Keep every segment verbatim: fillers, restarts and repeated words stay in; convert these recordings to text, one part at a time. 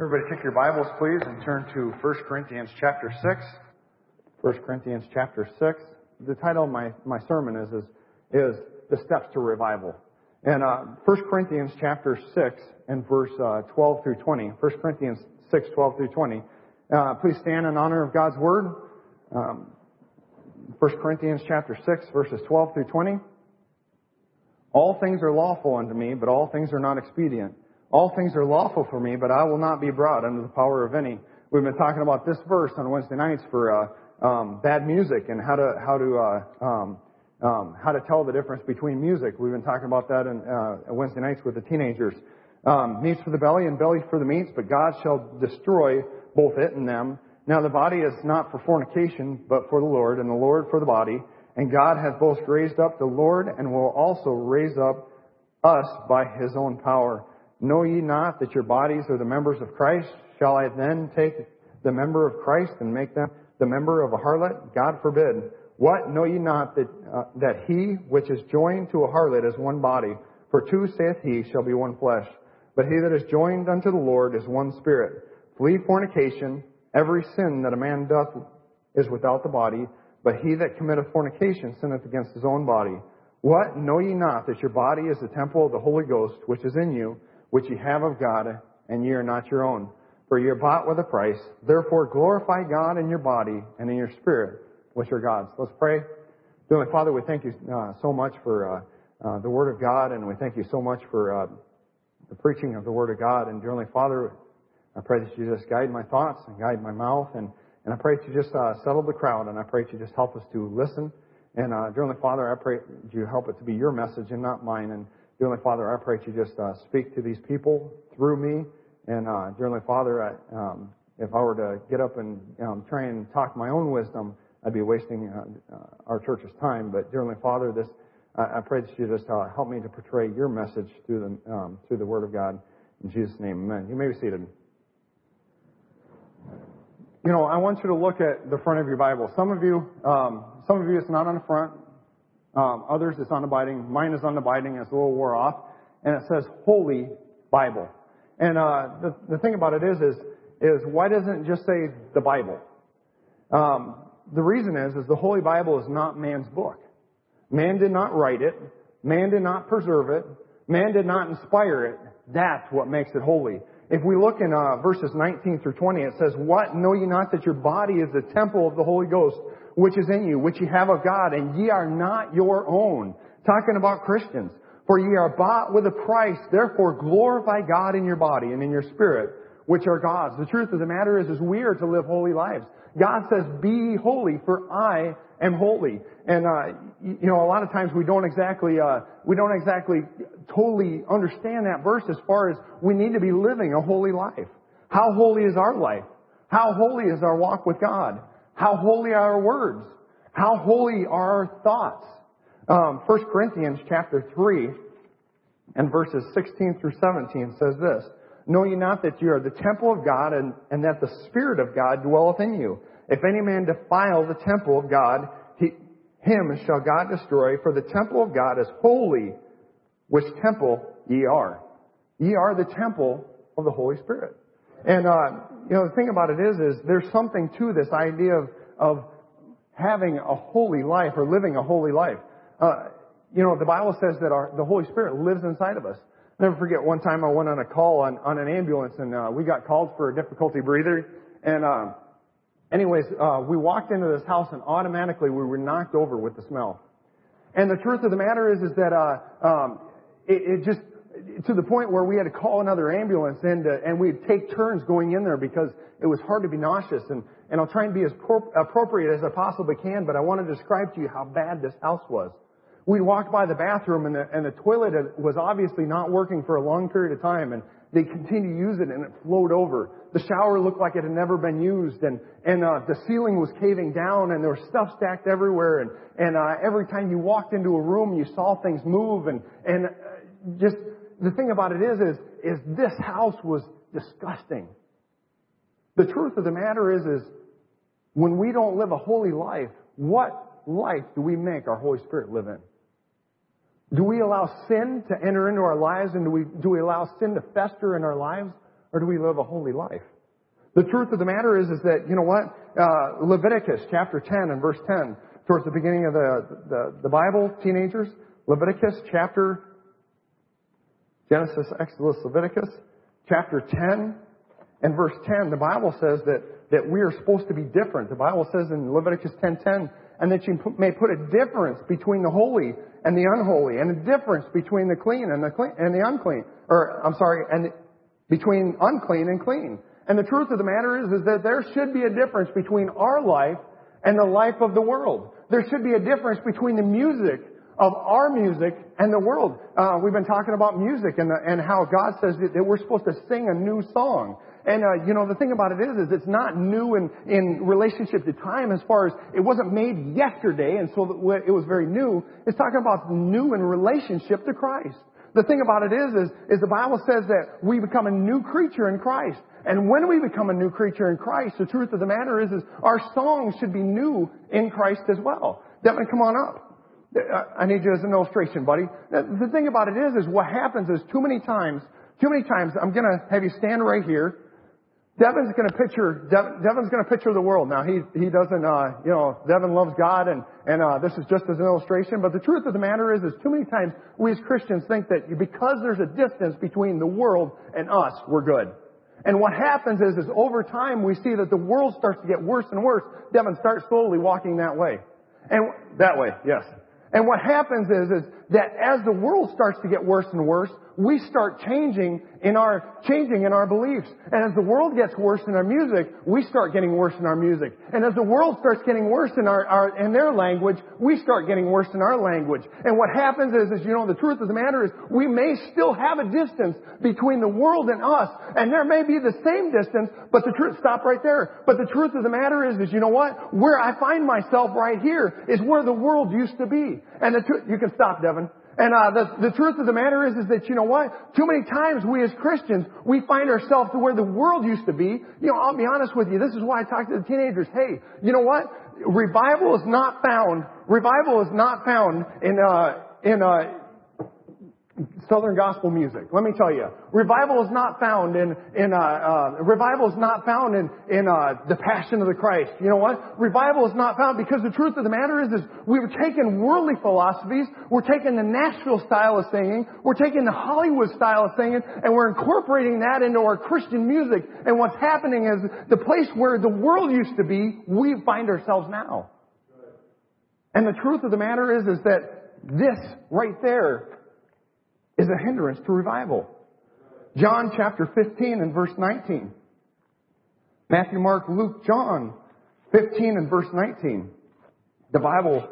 Everybody take your Bibles, please, and turn to First Corinthians chapter six. First Corinthians chapter six. The title of my, my sermon is, is, is The Steps to Revival. And uh, First Corinthians chapter six and verse uh, twelve through twenty. First Corinthians six, twelve through twenty. Uh, please stand in honor of God's Word. Um, First Corinthians chapter six, verses twelve through twenty. All things are lawful unto me, but all things are not expedient. All things are lawful for me, but I will not be brought under the power of any. We've been talking about this verse on Wednesday nights for uh, um, bad music and how to how to uh, um, um, how to tell the difference between music. We've been talking about that on uh, Wednesday nights with the teenagers. Um, meats for the belly and belly for the meats, but God shall destroy both it and them. Now the body is not for fornication, but for the Lord, and the Lord for the body. And God hath both raised up the Lord, and will also raise up us by His own power. Know ye not that your bodies are the members of Christ? Shall I then take the member of Christ and make them the member of a harlot? God forbid. What? Know ye not that uh, that he which is joined to a harlot is one body? For two, saith he, shall be one flesh. But he that is joined unto the Lord is one spirit. Flee fornication. Every sin that a man doth is without the body, but he that committeth fornication sinneth against his own body. What? Know ye not that your body is the temple of the Holy Ghost, which is in you, which ye have of God, and ye are not your own? For ye are bought with a price. Therefore glorify God in your body and in your spirit, which are God's. Let's pray. Heavenly Father, we thank you uh, so much for uh, uh, the Word of God, and we thank you so much for uh, the preaching of the Word of God. And Heavenly Father, I pray that you just guide my thoughts and guide my mouth, and, and I pray that you just uh, settle the crowd, and I pray that you just help us to listen. And uh, Heavenly Father, I pray that you help it to be your message and not mine. And Heavenly Father, I pray that you just uh, speak to these people through me. And uh, Heavenly Father, I, um, if I were to get up and um, try and talk my own wisdom, I'd be wasting uh, uh, our church's time. But Heavenly Father, this uh, I pray that you just uh, help me to portray your message through the um, through the Word of God. In Jesus' name, amen. You may be seated. You know, I want you to look at the front of your Bible. Some of you, um, some of you, it's not on the front. Um, others, it's on the binding. Mine is on the binding. It's a little wore off, and it says Holy Bible. And uh, the the thing about it is, is, is why doesn't it just say the Bible? Um, the reason is, is the Holy Bible is not man's book. Man did not write it. Man did not preserve it. Man did not inspire it. That's what makes it holy. If we look in uh, verses nineteen through twenty, it says, What? Know ye not that your body is the temple of the Holy Ghost, which is in you, which ye have of God, and ye are not your own. Talking about Christians. For ye are bought with a price, therefore glorify God in your body and in your spirit, which are God's. The truth of the matter is, is we are to live holy lives. God says, be holy, for I am holy. And, uh, you know, a lot of times we don't exactly, uh, we don't exactly totally understand that verse as far as we need to be living a holy life. How holy is our life? How holy is our walk with God? How holy are our words? How holy are our thoughts? Um, First Corinthians chapter three and verses sixteen through seventeen says this, Know ye not that ye are the temple of God, and, and that the Spirit of God dwelleth in you? If any man defile the temple of God, he, him shall God destroy, for the temple of God is holy, which temple ye are. Ye are the temple of the Holy Spirit. And, uh, you know, the thing about it is, is there's something to this idea of, of having a holy life or living a holy life. Uh, you know, the Bible says that our, the Holy Spirit lives inside of us. I'll never forget one time I went on a call on, on an ambulance, and uh, we got called for a difficulty breather. And uh, anyways, uh, we walked into this house, and automatically we were knocked over with the smell. And the truth of the matter is, is that uh, um, it, it just to the point where we had to call another ambulance in, to, and we'd take turns going in there because it was hard to be nauseous. And, and I'll try and be as pro- appropriate as I possibly can, but I want to describe to you how bad this house was. We walked by the bathroom, and the, and the toilet was obviously not working for a long period of time, and they continued to use it, and it flowed over. The shower looked like it had never been used, and, and uh, the ceiling was caving down, and there was stuff stacked everywhere, and, and uh, every time you walked into a room, you saw things move, and, and uh, just the thing about it is, is, is this house was disgusting. The truth of the matter is, is when we don't live a holy life, what life do we make our Holy Spirit live in? Do we allow sin to enter into our lives, and do we, do we allow sin to fester in our lives? or do we live a holy life? The truth of the matter is, is that, you know what? Uh, Leviticus chapter ten and verse ten, towards the beginning of the, the, the Bible, teenagers, Leviticus chapter, Genesis, Exodus, Leviticus, chapter ten and verse ten, the Bible says that, that we are supposed to be different. The Bible says in Leviticus ten ten, and that you may put a difference between the holy and the unholy, and a difference between the clean and the clean and the unclean, or I'm sorry, and between unclean and clean. And the truth of the matter is, is that there should be a difference between our life and the life of the world. There should be a difference between the music of our music and the world. Uh, we've been talking about music and the, and how God says that, that we're supposed to sing a new song. And, uh, you know, the thing about it is, is it's not new in, in relationship to time as far as it wasn't made yesterday and so it was very new. It's talking about new in relationship to Christ. The thing about it is, is, is the Bible says that we become a new creature in Christ. And when we become a new creature in Christ, the truth of the matter is, is our songs should be new in Christ as well. Devin, come on up. I need you as an illustration, buddy. The thing about it is, is what happens is too many times, too many times, I'm going to have you stand right here. Devin's going to picture, Devin, Devin's going to picture the world. Now, he, he doesn't, uh, you know, Devin loves God and, and, uh, this is just as an illustration. But the truth of the matter is, is too many times we as Christians think that because there's a distance between the world and us, we're good. And what happens is, is over time we see that the world starts to get worse and worse. Devin, start slowly walking that way. And that way, yes. And what happens is, is that as the world starts to get worse and worse, we start changing in our, changing in our beliefs. And as the world gets worse in our music, we start getting worse in our music. And as the world starts getting worse in our, our in their language, we start getting worse in our language. And what happens is, is, you know, the truth of the matter is, we may still have a distance between the world and us. And there may be the same distance, but the truth, stop right there. But the truth of the matter is, is, you know what? Where I find myself right here is where the world used to be. And the truth, you can stop, Devin. And uh, the, the truth of the matter is, is that, you know what? Too many times we as Christians, we find ourselves to where the world used to be. You know, I'll be honest with you. This is why I talk to the teenagers. Hey, you know what? Revival is not found. Revival is not found in uh, in uh, Southern gospel music. Let me tell you, revival is not found in in uh, uh, revival is not found in in uh, the Passion of the Christ. You know what? Revival is not found because the truth of the matter is, is we've taken worldly philosophies, we're taking the Nashville style of singing, we're taking the Hollywood style of singing, and we're incorporating that into our Christian music. And what's happening is the place where the world used to be, we find ourselves now. And the truth of the matter is, is that this right there is a hindrance to revival. John chapter fifteen and verse nineteen. Matthew, Mark, Luke, John fifteen and verse nineteen. The Bible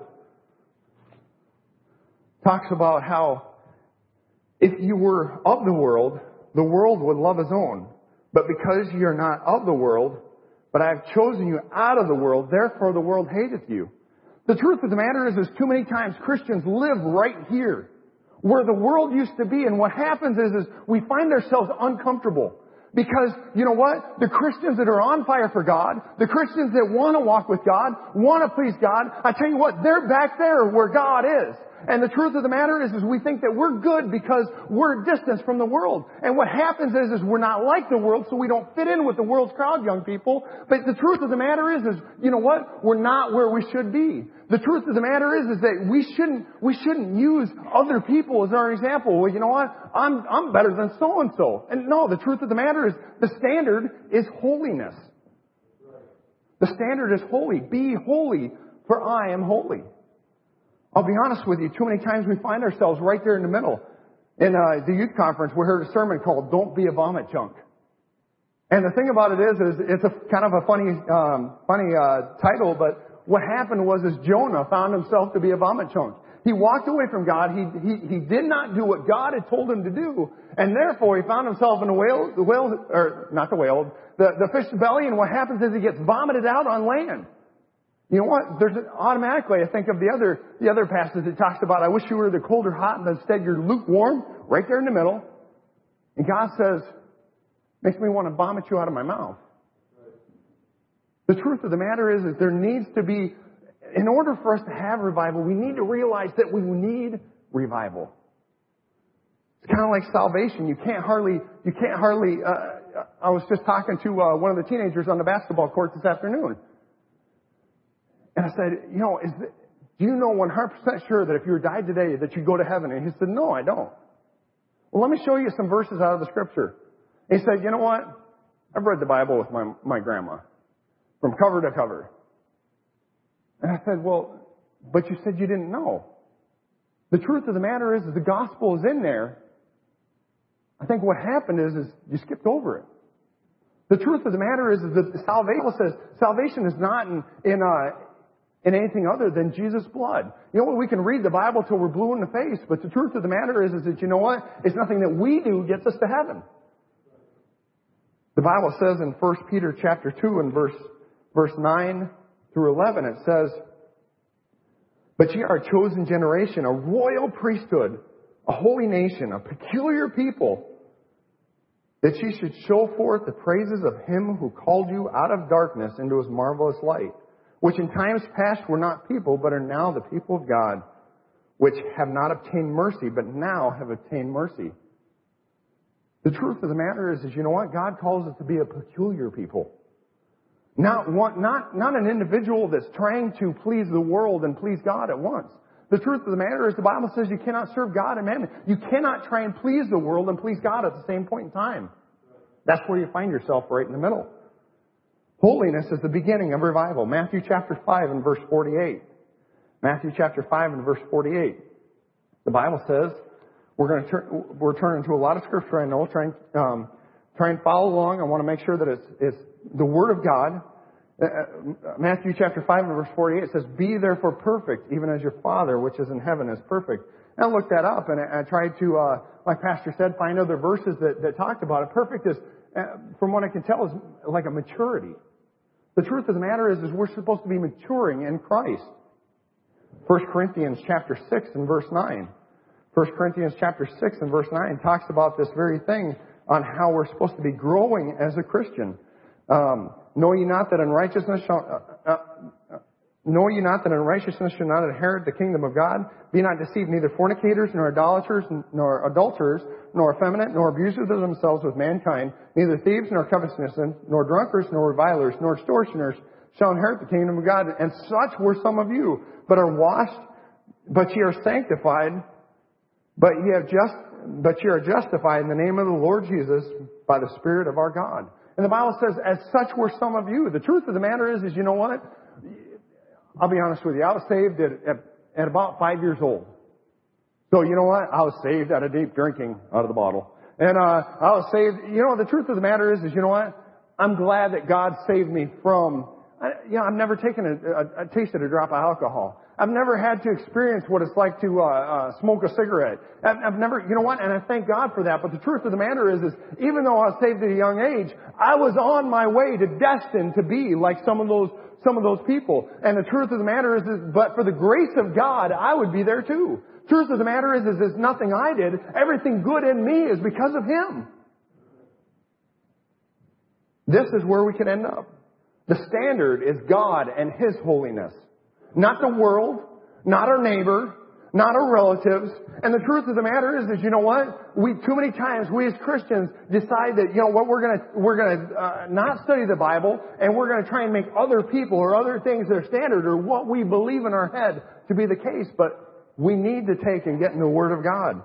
talks about how if you were of the world, the world would love its own. But because you are not of the world, but I have chosen you out of the world, therefore the world hateth you. The truth of the matter is, is too many times Christians live right here, where the world used to be. And what happens is, is we find ourselves uncomfortable. Because, you know what? The Christians that are on fire for God, the Christians that want to walk with God, want to please God, I tell you what, they're back there where God is. And the truth of the matter is, is we think that we're good because we're distanced from the world. And what happens is, is we're not like the world, so we don't fit in with the world's crowd, young people. But the truth of the matter is, is, you know what? We're not where we should be. The truth of the matter is, is that we shouldn't, we shouldn't use other people as our example. Well, you know what? I'm, I'm better than so-and-so. And no, the truth of the matter is, the standard is holiness. The standard is holy. Be holy, for I am holy. I'll be honest with you, too many times we find ourselves right there in the middle. In uh, the youth conference, we heard a sermon called Don't Be a Vomit Chunk. And the thing about it is, is it's a kind of a funny, um, funny uh, title, but what happened was is Jonah found himself to be a vomit chunk. He walked away from God. He, he, he did not do what God had told him to do. And therefore, he found himself in a whale, the whale, or not the whale, the, the fish's belly. And what happens is he gets vomited out on land. You know what? There's an, automatically, I think of the other, the other passage that talks about, I wish you were either cold or hot, and instead you're lukewarm, right there in the middle. And God says, makes me want to vomit you out of my mouth. The truth of the matter is, is there needs to be, in order for us to have revival, we need to realize that we need revival. It's kind of like salvation. You can't hardly, you can't hardly, uh, I was just talking to uh, one of the teenagers on the basketball court this afternoon. And I said, you know, is the, do you know one hundred percent sure that if you were died today that you'd go to heaven? And he said, no, I don't. Well, let me show you some verses out of the scripture. He said, you know what? I've read the Bible with my, my grandma from cover to cover. And I said, well, but you said you didn't know. The truth of the matter is, is the gospel is in there. I think what happened is, is you skipped over it. The truth of the matter is, is that salvation says salvation is not in, in, uh, in anything other than Jesus' blood. You know what? We can read the Bible till we're blue in the face, but the truth of the matter is, is that you know what? It's nothing that we do gets us to heaven. The Bible says in First Peter chapter two and verse, verse nine through eleven, it says, but ye are a chosen generation, a royal priesthood, a holy nation, a peculiar people, that ye should show forth the praises of him who called you out of darkness into his marvelous light, which in times past were not people, but are now the people of God, which have not obtained mercy, but now have obtained mercy. The truth of the matter is, is you know what? God calls us to be a peculiar people. Not one, not, not an individual that's trying to please the world and please God at once. The truth of the matter is the Bible says you cannot serve God and mammon. You cannot try and please the world and please God at the same point in time. That's where you find yourself, right in the middle. Holiness is the beginning of revival. Matthew chapter five and verse forty-eight. Matthew chapter five and verse forty-eight. The Bible says, we're going to turn, we're turning to a lot of scripture, I know, try and, um, try and follow along. I want to make sure that it's, it's the Word of God. Uh, Matthew chapter five and verse forty-eight says, be therefore perfect, even as your Father which is in heaven is perfect. And I looked that up and I, I tried to, uh, like Pastor said, find other verses that, that talked about it. Perfect is, uh, from what I can tell, is like a maturity. The truth of the matter is, is we're supposed to be maturing in Christ. First Corinthians chapter six and verse nine. First Corinthians chapter six and verse nine talks about this very thing on how we're supposed to be growing as a Christian. Um, know ye not that unrighteousness shall, uh, uh, know ye not that unrighteousness shall not inherit the kingdom of God? Be not deceived, neither fornicators, nor idolaters, nor adulterers, nor effeminate, nor abusers of themselves with mankind, neither thieves, nor covetousness, nor drunkards, nor revilers, nor extortioners shall inherit the kingdom of God. And such were some of you, but are washed, but ye are sanctified, but ye have just, but ye are justified in the name of the Lord Jesus by the Spirit of our God. And the Bible says, as such were some of you. The truth of the matter is, is you know what? I'll be honest with you. I was saved at, at, at about five years old. So you know what? I was saved out of deep drinking out of the bottle. And, uh, I was saved. You know, the truth of the matter is, is you know what? I'm glad that God saved me from, I, you know, I've never taken a, a, a tasted a drop of alcohol. I've never had to experience what it's like to uh, uh, smoke a cigarette. I've, I've never, you know what? And I thank God for that. But the truth of the matter is, is even though I was saved at a young age, I was on my way to destined to be like some of those some of those people. And the truth of the matter is, is, but for the grace of God, I would be there too. Truth of the matter is, is it's nothing I did. Everything good in me is because of Him. This is where we can end up. The standard is God and His holiness. Not the world, not our neighbor, not our relatives. And the truth of the matter is, is you know what? We, too many times, we as Christians decide that, you know what, we're gonna, we're gonna, uh, not study the Bible, and we're gonna try and make other people or other things their standard or what we believe in our head to be the case. But we need to take and get in the Word of God.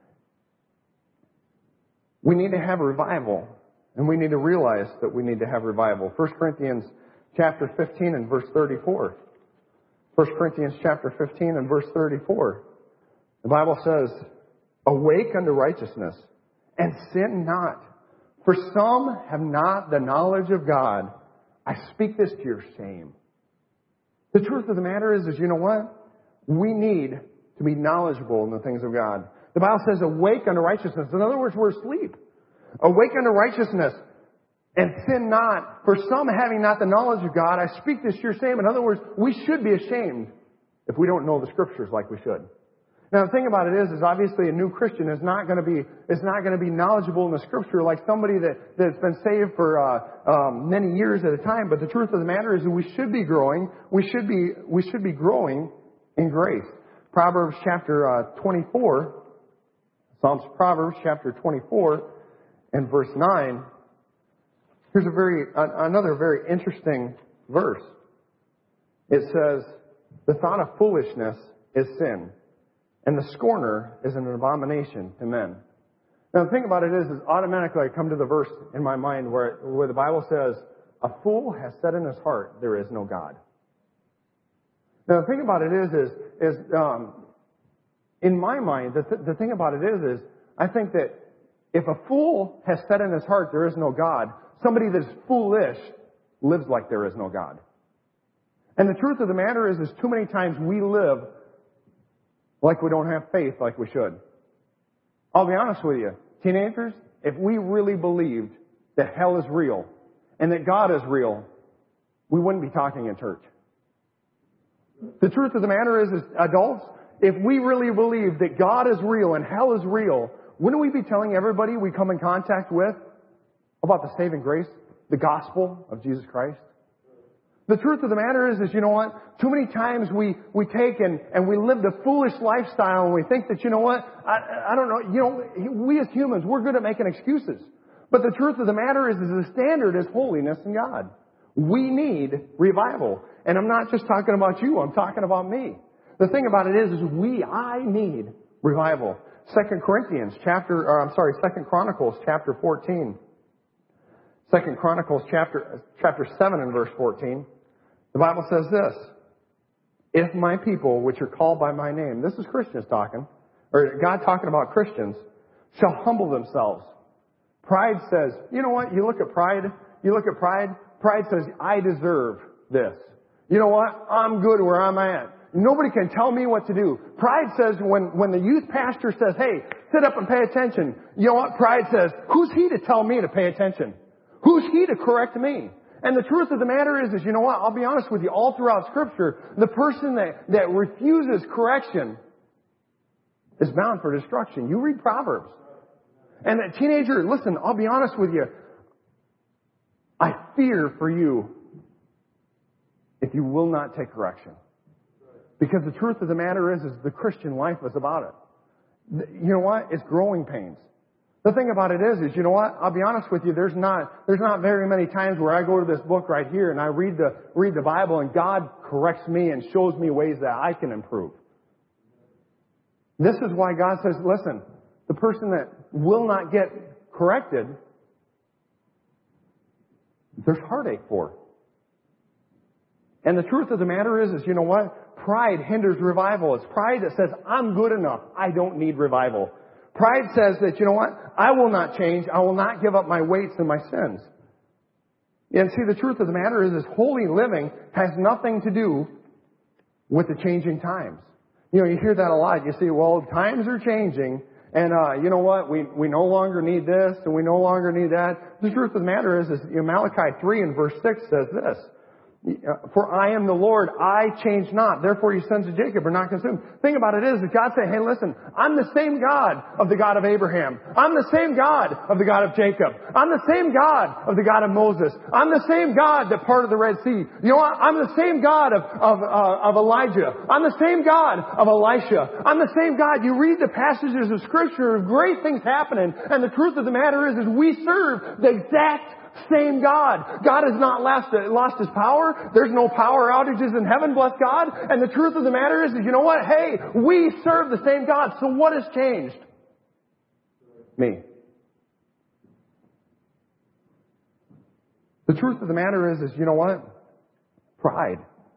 We need to have revival. And we need to realize that we need to have revival. First Corinthians chapter fifteen and verse thirty-four. First Corinthians chapter fifteen and verse thirty-four. The Bible says, awake unto righteousness, and sin not. For some have not the knowledge of God. I speak this to your shame. The truth of the matter is, is you know what? We need to be knowledgeable in the things of God. The Bible says, awake unto righteousness. In other words, we're asleep. Awake unto righteousness, and sin not. For some having not the knowledge of God, I speak this to your shame. In other words, we should be ashamed if we don't know the Scriptures like we should. Now, the thing about it is, is obviously a new Christian is not going to be is not going to be knowledgeable in the Scripture like somebody that that's been saved for uh, um, many years at a time. But the truth of the matter is that we should be growing. We should be we should be growing in grace. Proverbs chapter uh, twenty-four, Psalms Proverbs chapter twenty-four. And verse nine Here's a very, uh, another very interesting verse. It says, the thought of foolishness is sin, and the scorner is an abomination to men. Now, the thing about it is, is automatically I come to the verse in my mind where, where the Bible says, a fool has said in his heart, there is no God. Now, the thing about it is, is, is um, in my mind, the, th- the thing about it is, is I think that if a fool has said in his heart, there is no God, somebody that's foolish lives like there is no God. And the truth of the matter is, is too many times we live like we don't have faith like we should. I'll be honest with you, teenagers, if we really believed that hell is real and that God is real, we wouldn't be talking in church. The truth of the matter is, is adults, if we really believe that God is real and hell is real, wouldn't we be telling everybody we come in contact with about the saving grace, the gospel of Jesus Christ? The truth of the matter is, is you know what? Too many times we, we take and, and we live the foolish lifestyle and we think that, you know what? I, I don't know, you know, we as humans, we're good at making excuses. But the truth of the matter is, is the standard is holiness in God. We need revival. And I'm not just talking about you, I'm talking about me. The thing about it is, is we, I need revival. Second Corinthians chapter, or I'm sorry, Second Chronicles chapter fourteen. Second Chronicles chapter, chapter seven and verse fourteen. The Bible says this, if my people, which are called by my name, this is Christians talking, or God talking about Christians, shall humble themselves. Pride says, you know what? You look at pride, you look at pride, pride says, I deserve this. You know what? I'm good where I'm at. Nobody can tell me what to do. Pride says when, when the youth pastor says, hey, sit up and pay attention. You know what? Pride says, who's he to tell me to pay attention? Who's he to correct me? And the truth of the matter is, is you know what? I'll be honest with you. All throughout Scripture, the person that, that refuses correction is bound for destruction. You read Proverbs. And a teenager, listen, I'll be honest with you. I fear for you if you will not take correction. Because the truth of the matter is, is the Christian life is about it. You know what? It's growing pains. The thing about it is, is you know what? I'll be honest with you. There's not, there's not very many times where I go to this book right here and I read the, read the Bible and God corrects me and shows me ways that I can improve. This is why God says, listen, the person that will not get corrected, there's heartache for. And the truth of the matter is, is you know what? Pride hinders revival. It's pride that says, I'm good enough. I don't need revival. Pride says that, you know what? I will not change. I will not give up my weights and my sins. And see, the truth of the matter is, is holy living has nothing to do with the changing times. You know, you hear that a lot. You see, well, times are changing. And, uh, you know what? We, we no longer need this and we no longer need that. The truth of the matter is, is you know, Malachi three and verse six says this. For I am the Lord, I change not. Therefore you sons of Jacob are not consumed. The thing about it is that God said, hey, listen, I'm the same God of the God of Abraham. I'm the same God of the God of Jacob. I'm the same God of the God of Moses. I'm the same God that parted the Red Sea. You know what? I'm the same God of, of, uh, of Elijah. I'm the same God of Elisha. I'm the same God. You read the passages of Scripture of great things happening. And the truth of the matter is, is we serve the exact same God. God has not lost, lost His power. There's no power outages in heaven, bless God. And the truth of the matter is, is, you know what? Hey, we serve the same God. So what has changed? Me. The truth of the matter is, is, you know what? Pride.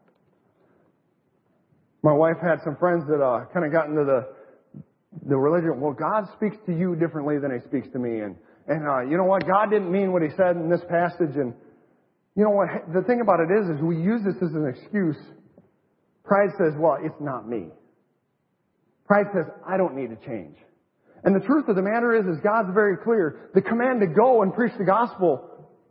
My wife had some friends that uh, kind of got into the the religion. Well, God speaks to you differently than He speaks to me, and And, uh, you know what? God didn't mean what He said in this passage. And, you know what? The thing about it is, is we use this as an excuse. Pride says, well, it's not me. Pride says, I don't need to change. And the truth of the matter is, is God's very clear. The command to go and preach the gospel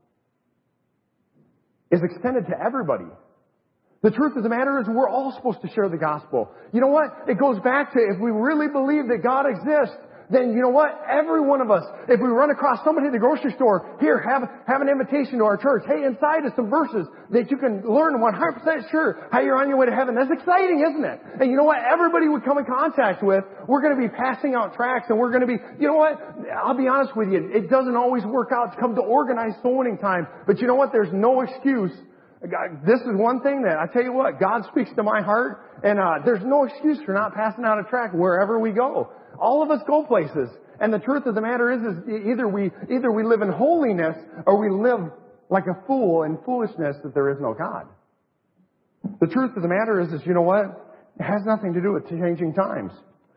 is extended to everybody. The truth of the matter is we're all supposed to share the gospel. You know what? It goes back to if we really believe that God exists, then you know what? Every one of us, if we run across somebody at the grocery store, here, have, have an invitation to our church. Hey, inside is some verses that you can learn one hundred percent sure how you're on your way to heaven. That's exciting, isn't it? And you know what? Everybody we come in contact with, we're going to be passing out tracts, and we're going to be, you know what? I'll be honest with you. It doesn't always work out to come to organized soul winning time. But you know what? There's no excuse. God, this is one thing that I tell you what, God speaks to my heart, and uh, there's no excuse for not passing out a tract wherever we go. All of us go places, and the truth of the matter is, is either we either we live in holiness or we live like a fool in foolishness that there is no God. The truth of the matter is, is you know what? It has nothing to do with changing times.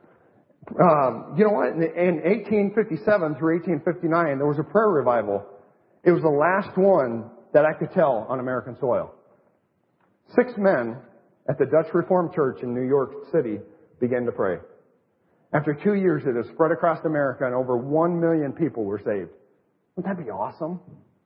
Um, you know what? In, in eighteen fifty-seven through eighteen fifty-nine, there was a prayer revival. It was the last one that I could tell on American soil. Six men at the Dutch Reformed Church in New York City began to pray. After two years, it has spread across America, and over one million people were saved. Wouldn't that be awesome?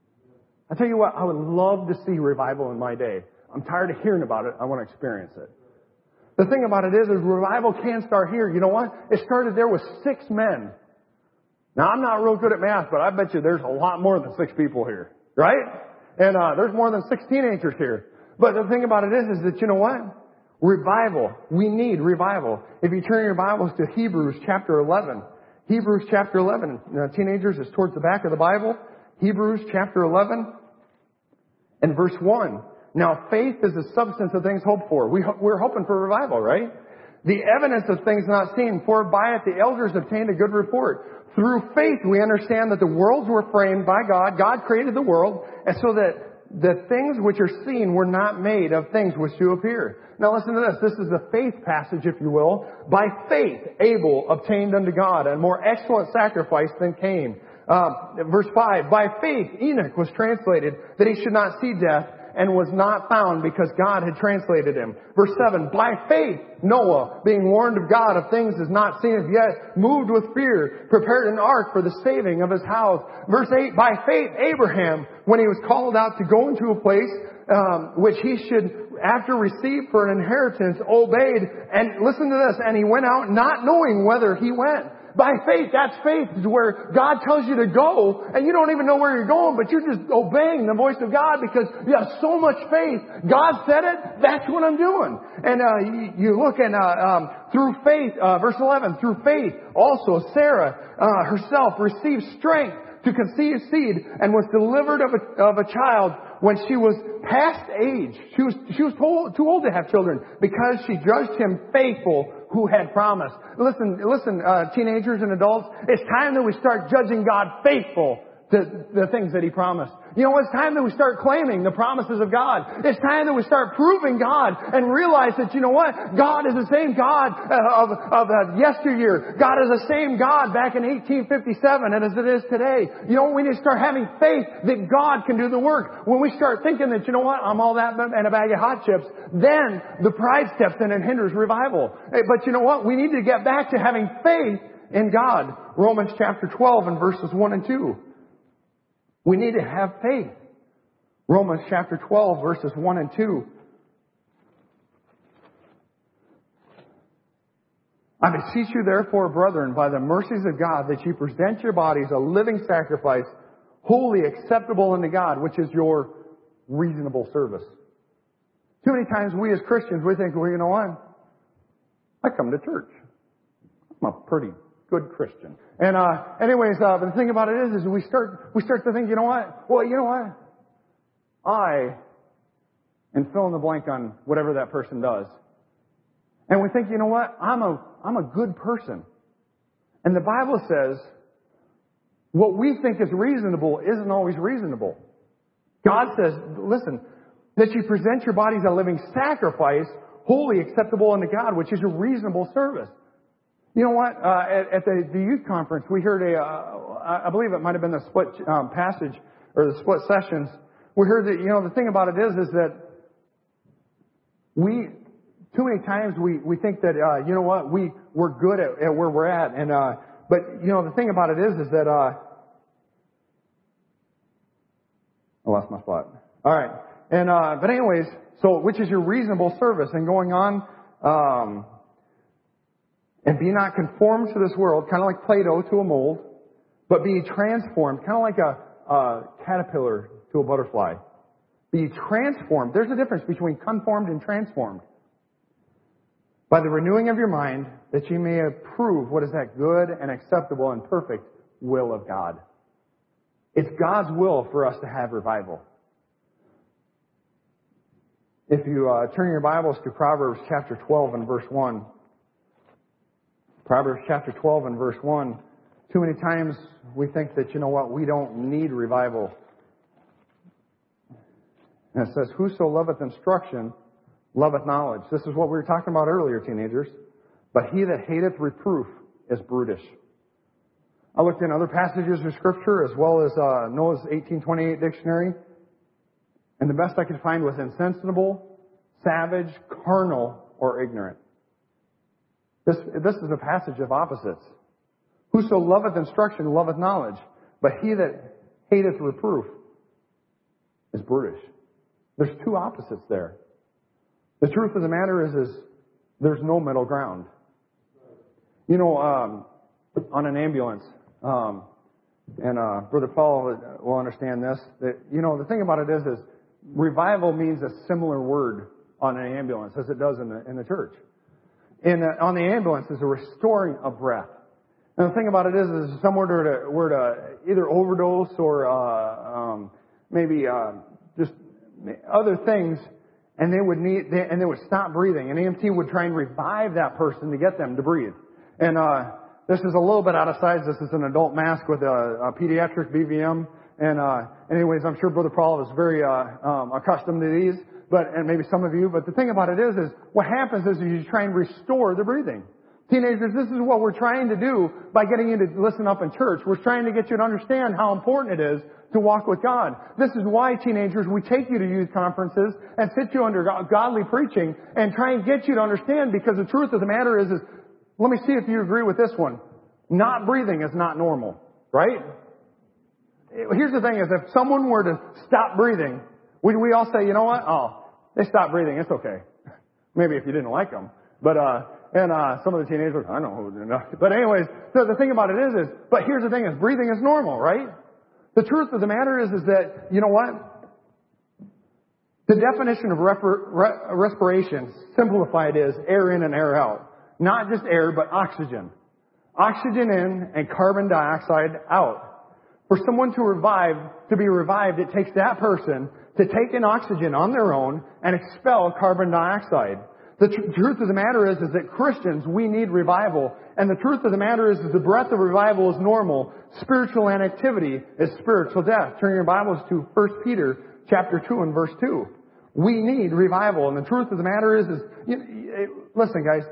I tell you what, I would love to see revival in my day. I'm tired of hearing about it. I want to experience it. The thing about it is, is revival can start here. You know what? It started there with six men. Now, I'm not real good at math, but I bet you there's a lot more than six people here, right? And uh, there's more than six teenagers here. But the thing about it is, is that, you know what? Revival. We need revival. If you turn your Bibles to Hebrews chapter eleven. Hebrews chapter eleven. Now, teenagers, it's towards the back of the Bible. Hebrews chapter eleven and verse one. Now, faith is the substance of things hoped for. We, we're hoping for revival, right? The evidence of things not seen, for by it the elders obtained a good report. Through faith we understand that the worlds were framed by God. God created the world, and so that the things which are seen were not made of things which do appear. Now listen to this. This is the faith passage, if you will. By faith Abel obtained unto God a more excellent sacrifice than Cain. Um, verse five, by faith Enoch was translated that he should not see death, and was not found because God had translated him. Verse seven, by faith Noah, being warned of God of things as not seen as yet, moved with fear, prepared an ark for the saving of his house. Verse eight, by faith Abraham, when he was called out to go into a place um, which he should after receive for an inheritance, obeyed, and listen to this, and he went out not knowing whither he went. By faith, that's faith, is where God tells you to go, and you don't even know where you're going, but you're just obeying the voice of God because you have so much faith. God said it, that's what I'm doing. And uh, you, you look and uh, um, through faith, uh, verse eleven, through faith also Sarah uh, herself received strength to conceive seed and was delivered of a, of a child when she was past age. She was, she was too, too old to have children because she judged him faithful who had promised. Listen, listen, uh, teenagers and adults, it's time that we start judging God faithful to the things that He promised. You know, it's time that we start claiming the promises of God. It's time that we start proving God and realize that, you know what? God is the same God of, of uh, yesteryear. God is the same God back in eighteen fifty-seven as it is today. You know, we need to start having faith that God can do the work. When we start thinking that, you know what, I'm all that and a bag of hot chips, then the pride steps in and hinders revival. But you know what? We need to get back to having faith in God. Romans chapter twelve and verses one and two. We need to have faith. Romans chapter twelve, verses one and two. I beseech you therefore, brethren, by the mercies of God, that you present your bodies a living sacrifice, wholly acceptable unto God, which is your reasonable service. Too many times we as Christians, we think, well, you know what? I come to church. I'm a pretty good Christian. And, uh, anyways, uh, but the thing about it is, is we start, we start to think, you know what? Well, you know what? I, and fill in the blank on whatever that person does. And we think, you know what? I'm a, I'm a good person. And the Bible says, what we think is reasonable isn't always reasonable. God says, listen, that you present your bodies a living sacrifice, wholly acceptable unto God, which is a reasonable service. You know what? Uh, at, at the, the youth conference, we heard a, uh, I believe it might have been the split um, passage or the split sessions. We heard that, you know, the thing about it is, is that we, too many times we, we think that, uh, you know what, we, we're good at, at where we're at. And, uh, but, you know, the thing about it is, is that, uh, I lost my spot. All right. And, uh, but anyways, so, which is your reasonable service and going on, um, And be not conformed to this world, kind of like Play-Doh to a mold, but be transformed, kind of like a, a caterpillar to a butterfly. Be transformed. There's a difference between conformed and transformed. By the renewing of your mind, that you may approve what is that good and acceptable and perfect will of God. It's God's will for us to have revival. If you uh, turn your Bibles to Proverbs chapter twelve and verse one. Proverbs chapter twelve and verse one. Too many times we think that, you know what, we don't need revival. And it says, whoso loveth instruction, loveth knowledge. This is what we were talking about earlier, teenagers. But he that hateth reproof is brutish. I looked in other passages of Scripture as well as uh, Noah's eighteen twenty-eight dictionary. And the best I could find was insensible, savage, carnal, or ignorant. This, this is a passage of opposites. Whoso loveth instruction loveth knowledge, but he that hateth reproof is brutish. There's two opposites there. The truth of the matter is, is there's no middle ground. You know, um, on an ambulance, um, and uh, Brother Paul will understand this, that, you know, the thing about it is, is revival means a similar word on an ambulance as it does in the, in the church. In, uh, on the ambulance is a restoring of breath. And the thing about it is, is someone were to, were to either overdose or uh, um, maybe uh, just other things, and they would need, they, and they would stop breathing. An E M T would try and revive that person to get them to breathe. And uh, this is a little bit out of size. This is an adult mask with a, a pediatric B V M. And uh, anyways, I'm sure Brother Paul is very uh, um, accustomed to these, but and maybe some of you. But the thing about it is, is what happens is you try and restore the breathing. Teenagers, this is what we're trying to do by getting you to listen up in church. We're trying to get you to understand how important it is to walk with God. This is why, teenagers, we take you to youth conferences and sit you under godly preaching and try and get you to understand, because the truth of the matter is, is let me see if you agree with this one. Not breathing is not normal, right? Here's the thing is, if someone were to stop breathing, would we all say, you know what? Oh, they stopped breathing. It's okay. Maybe if you didn't like them. But, uh, and, uh, some of the teenagers, I know who, but anyways, the, the thing about it is, is, but here's the thing is, breathing is normal, right? The truth of the matter is, is that, you know what? The definition of refer, re, respiration, simplified, is air in and air out. Not just air, but oxygen. Oxygen in and carbon dioxide out. For someone to revive, to be revived, it takes that person to take in oxygen on their own and expel carbon dioxide. The tr- truth of the matter is, is that Christians, we need revival. And the truth of the matter is, is the breath of revival is normal. Spiritual inactivity is spiritual death. Turn your Bibles to First Peter chapter two and verse two. We need revival. And the truth of the matter is, is you, listen guys,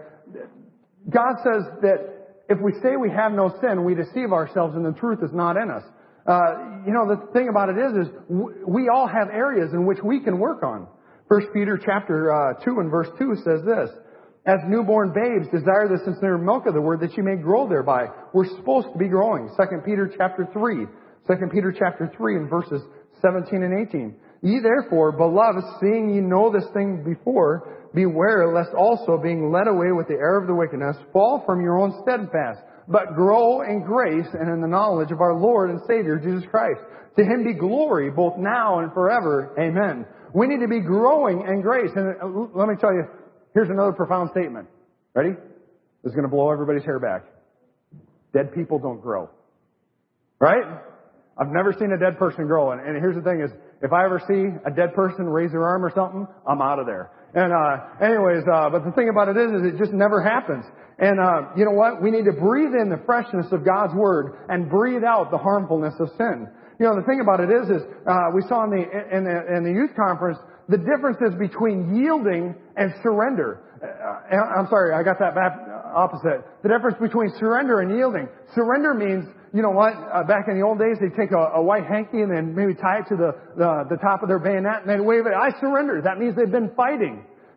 God says that if we say we have no sin, we deceive ourselves and the truth is not in us. Uh, you know, the thing about it is, is we all have areas in which we can work on. First Peter chapter uh, two and verse two says this: as newborn babes, desire the sincere milk of the word, that you may grow thereby. We're supposed to be growing. Second Peter chapter three. Second Peter chapter three and verses seventeen and eighteen. Ye therefore, beloved, seeing ye know this thing before, beware lest also, being led away with the error of the wickedness, fall from your own steadfast, but grow in grace and in the knowledge of our Lord and Savior, Jesus Christ. To Him be glory both now and forever. Amen. We need to be growing in grace. And let me tell you, here's another profound statement. Ready? This is going to blow everybody's hair back. Dead people don't grow. Right? I've never seen a dead person grow. And, and here's the thing is, if I ever see a dead person raise their arm or something, I'm out of there. And, uh, anyways, uh, but the thing about it is, is it just never happens. And, uh, you know what? We need to breathe in the freshness of God's Word and breathe out the harmfulness of sin. You know, the thing about it is, is, uh, we saw in the, in the, in the youth conference, the differences between yielding and surrender. Uh, I'm sorry, I got that back opposite. The difference between surrender and yielding. Surrender means, you know what, uh, back in the old days, they'd take a, a white hanky and then maybe tie it to the, the, the top of their bayonet and they'd wave it. I surrender. That means they've been fighting.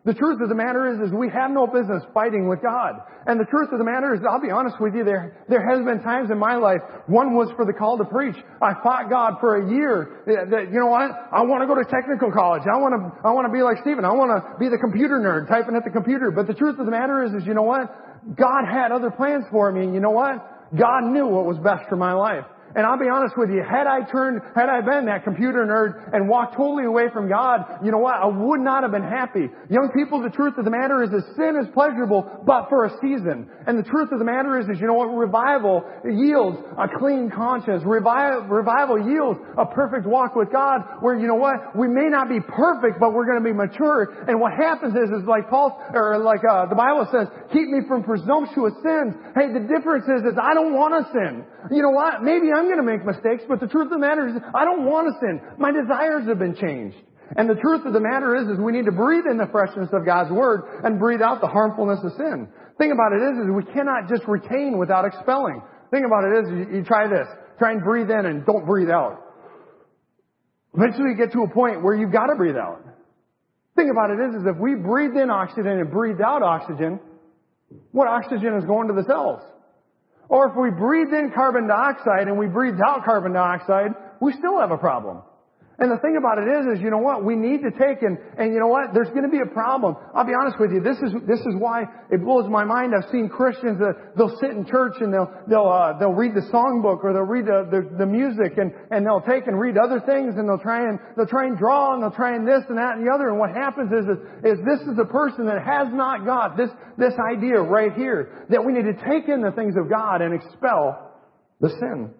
The truth of the matter is, is we have no business fighting with God. And the truth of the matter is, I'll be honest with you, there, there has been times in my life, one was for the call to preach. I fought God for a year. That, you know what? I want to go to technical college. I want to, I want to be like Stephen. I want to be the computer nerd, typing at the computer. But the truth of the matter is, is you know what? God had other plans for me. And you know what? God knew what was best for my life. And I'll be honest with you, had I turned, had I been that computer nerd and walked totally away from God, you know what? I would not have been happy. Young people, the truth of the matter is that sin is pleasurable, but for a season. And the truth of the matter is, is you know what? Revival yields a clean conscience. Revival, revival yields a perfect walk with God where, you know what? We may not be perfect, but we're going to be mature. And what happens is, is like Paul, or like uh, the Bible says, keep me from presumptuous sins. Hey, the difference is, is I don't want to sin. You know what? Maybe I'm I'm going to make mistakes, but the truth of the matter is I don't want to sin. My desires have been changed. And the truth of the matter is, is we need to breathe in the freshness of God's Word and breathe out the harmfulness of sin. Thing about it is, is we cannot just retain without expelling. Thing about it is, you, you try this. Try and breathe in and don't breathe out. Eventually you get to a point where you've got to breathe out. Thing about it is, is if we breathed in oxygen and breathed out oxygen, what oxygen is going to the cells? Or if we breathed in carbon dioxide and we breathed out carbon dioxide, we still have a problem. And the thing about it is, is you know what? We need to take and, and you know what? There's going to be a problem. I'll be honest with you. This is, this is why it blows my mind. I've seen Christians that they'll sit in church and they'll, they'll, uh, they'll read the songbook or they'll read the, the, the music and, and they'll take and read other things and they'll try and, they'll try and draw and they'll try and this and that and the other. And what happens is, is, is this is a person that has not got this, this idea right here that we need to take in the things of God and expel the sin.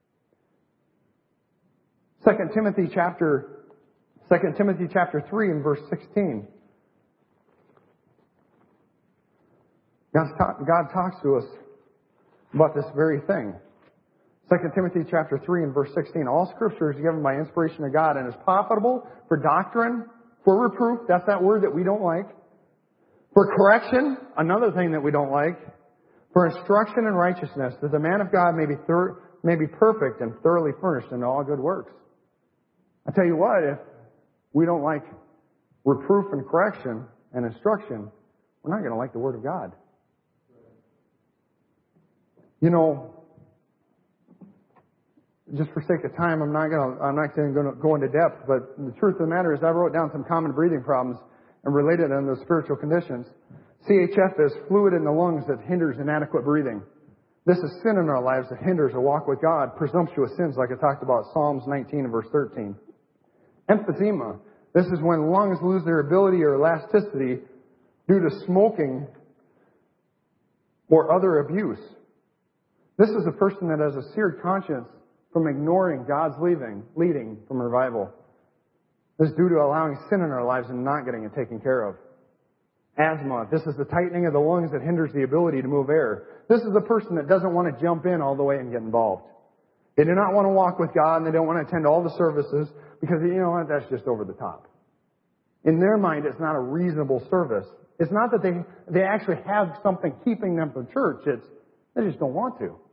Second Timothy chapter, Second Timothy chapter three and verse sixteen. God, God talks to us about this very thing. Second Timothy chapter three and verse sixteen. All Scripture is given by inspiration of God and is profitable for doctrine, for reproof. That's that word that we don't like. For correction, another thing that we don't like. For instruction in righteousness, that the man of God may be thir- may be perfect and thoroughly furnished in all good works. I tell you what, if we don't like reproof and correction and instruction, we're not going to like the Word of God. You know, just for sake of time, I'm not going to, I'm not going to go into depth, but the truth of the matter is I wrote down some common breathing problems and related them to spiritual conditions. C H F is fluid in the lungs that hinders inadequate breathing. This is sin in our lives that hinders a walk with God. Presumptuous sins, like I talked about, Psalms nineteen and verse thirteen. Emphysema. This is when lungs lose their ability or elasticity due to smoking or other abuse. This is a person that has a seared conscience from ignoring God's leading, leading from revival. This is due to allowing sin in our lives and not getting it taken care of. Asthma. This is the tightening of the lungs that hinders the ability to move air. This is a person that doesn't want to jump in all the way and get involved. They do not want to walk with God and they don't want to attend all the services because, you know what, that's just over the top. In their mind, it's not a reasonable service. It's not that they, they actually have something keeping them from church. It's, they just don't want to.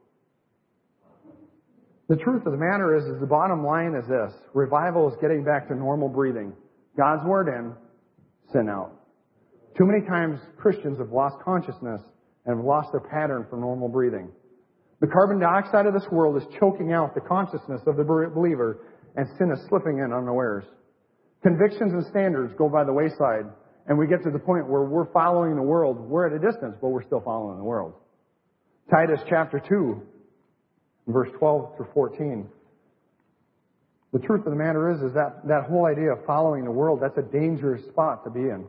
The truth of the matter is, is the bottom line is this. Revival is getting back to normal breathing. God's Word in, sin out. Too many times Christians have lost consciousness and have lost their pattern for normal breathing. The carbon dioxide of this world is choking out the consciousness of the believer, and sin is slipping in unawares. Convictions and standards go by the wayside, and we get to the point where we're following the world. We're at a distance, but we're still following the world. Titus chapter two, verse twelve through fourteen. The truth of the matter is, is that that whole idea of following the world, that's a dangerous spot to be in.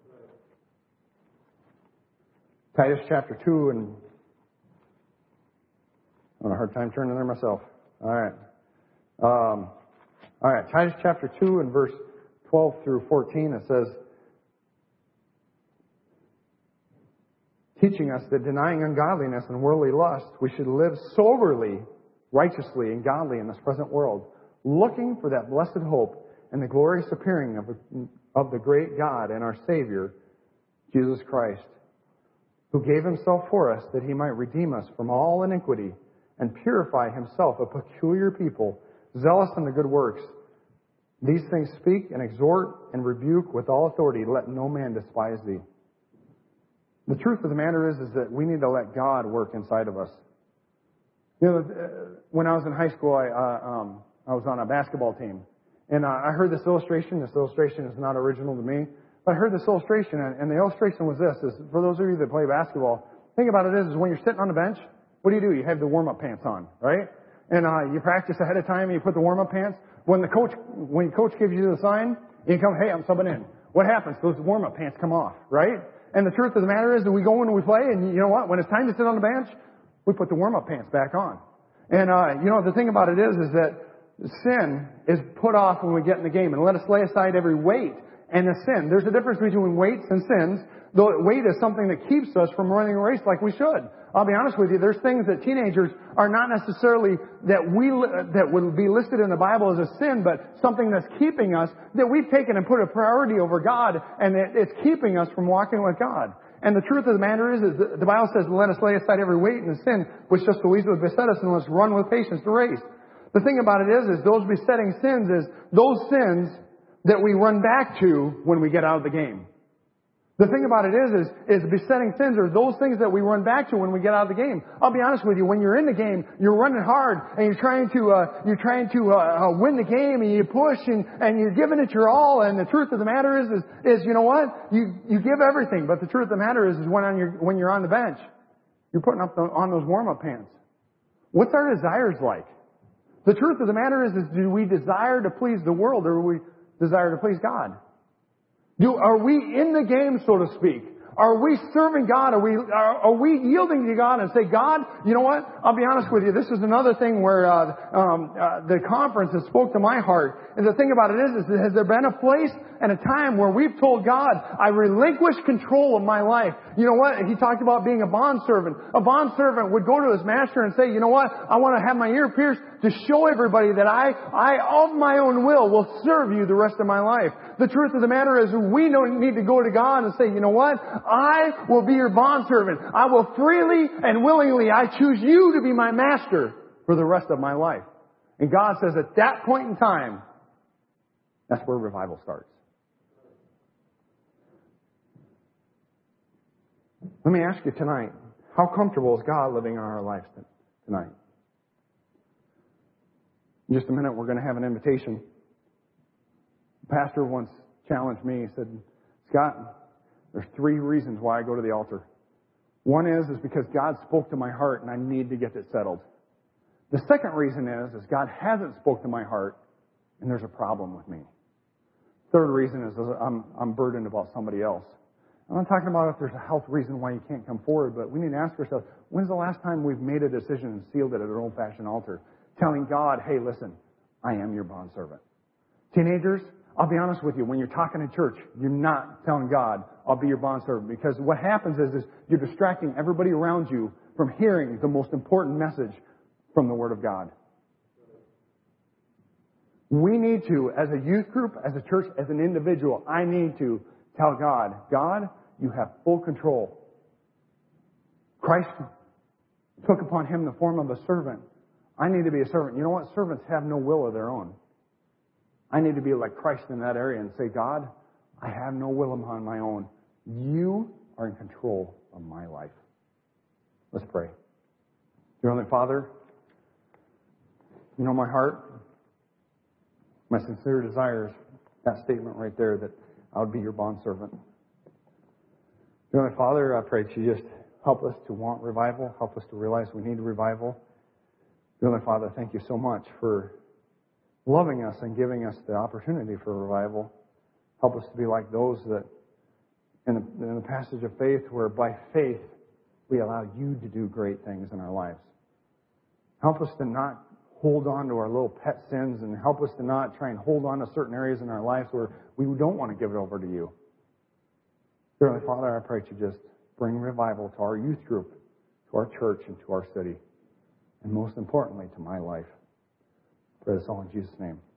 Titus chapter two, and I'm having a hard time turning there myself. All right. Um, all right. Titus chapter two and verse twelve through fourteen, it says, teaching us that denying ungodliness and worldly lust, we should live soberly, righteously, and godly in this present world, looking for that blessed hope and the glorious appearing of, of the great God and our Savior, Jesus Christ, who gave himself for us that he might redeem us from all iniquity and purify himself a peculiar people, zealous in the good works. These things speak and exhort and rebuke with all authority. Let no man despise thee. The truth of the matter is, is that we need to let God work inside of us. You know, when I was in high school, I, uh, um, I was on a basketball team. And uh, I heard this illustration. This illustration is not original to me. But I heard this illustration, and, and the illustration was this. Is for those of you that play basketball, think about it is, is when you're sitting on the bench, what do you do? You have the warm-up pants on, right? And uh, you practice ahead of time, and you put the warm-up pants. When the coach, when your coach gives you the sign, you come, hey, I'm subbing in. What happens? Those warm-up pants come off, right? And the truth of the matter is that we go in and we play, and you know what? When it's time to sit on the bench, we put the warm-up pants back on. And, uh, you know, the thing about it is, is that sin is put off when we get in the game. And let us lay aside every weight and the sin. There's a difference between weights and sins. Though weight is something that keeps us from running a race like we should. I'll be honest with you, there's things that teenagers are not necessarily that we, that would be listed in the Bible as a sin, but something that's keeping us, that we've taken and put a priority over God, and it's keeping us from walking with God. And the truth of the matter is, is the Bible says, let us lay aside every weight and the sin which just so easily beset us, and let's run with patience the race. The thing about it is, is those besetting sins is those sins that we run back to when we get out of the game. The thing about it is, is, is besetting sins are those things that we run back to when we get out of the game. I'll be honest with you, when you're in the game, you're running hard and you're trying to, uh, you're trying to, uh, uh, win the game, and you push and, and you're giving it your all, and the truth of the matter is, is, is, you know what? You, you give everything, but the truth of the matter is, is when on your, when you're on the bench, you're putting up the, on those warm-up pants. What's our desires like? The truth of the matter is, is do we desire to please the world, or do we desire to please God? Do, are we in the game, so to speak? Are we serving God? Are we, are, are we yielding to God and say, God, you know what? I'll be honest with you. This is another thing where, uh, um, uh, the conference has spoke to my heart. And the thing about it is, is has there been a place and a time where we've told God, I relinquish control of my life. You know what? He talked about being a bondservant. A bondservant would go to his master and say, you know what? I want to have my ear pierced to show everybody that I, I, of my own will, will serve you the rest of my life. The truth of the matter is, we don't need to go to God and say, you know what? I will be your bondservant. I will freely and willingly, I choose you to be my master for the rest of my life. And God says at that point in time, that's where revival starts. Let me ask you tonight, how comfortable is God living in our lives tonight? In just a minute, we're going to have an invitation. The pastor once challenged me. He said, Scott, there's three reasons why I go to the altar. One is, is because God spoke to my heart and I need to get it settled. The second reason is, is God hasn't spoke to my heart and there's a problem with me. Third reason is, is I'm, I'm burdened about somebody else. I'm not talking about if there's a health reason why you can't come forward, but we need to ask ourselves, when's the last time we've made a decision and sealed it at an old-fashioned altar, telling God, hey, listen, I am your bondservant. Teenagers, I'll be honest with you, when you're talking to church, you're not telling God, I'll be your bondservant, because what happens is, is you're distracting everybody around you from hearing the most important message from the Word of God. We need to, as a youth group, as a church, as an individual, I need to tell God, God, you have full control. Christ took upon him the form of a servant. I need to be a servant. You know what? Servants have no will of their own. I need to be like Christ in that area and say, God, I have no will upon my own. You are in control of my life. Let's pray. Dear Heavenly Father, you know my heart. My sincere desire is that statement right there, that I would be your bondservant. Dear Heavenly Father, I pray that you just help us to want revival, help us to realize we need revival. Dear Heavenly Father, thank you so much for loving us and giving us the opportunity for revival. Help us to be like those that, in the, in the passage of faith, where by faith we allow you to do great things in our lives. Help us to not hold on to our little pet sins, and help us to not try and hold on to certain areas in our lives where we don't want to give it over to you. Dear Heavenly Father, I pray that you just bring revival to our youth group, to our church, and to our city. And most importantly, to my life. I pray this all in Jesus' name.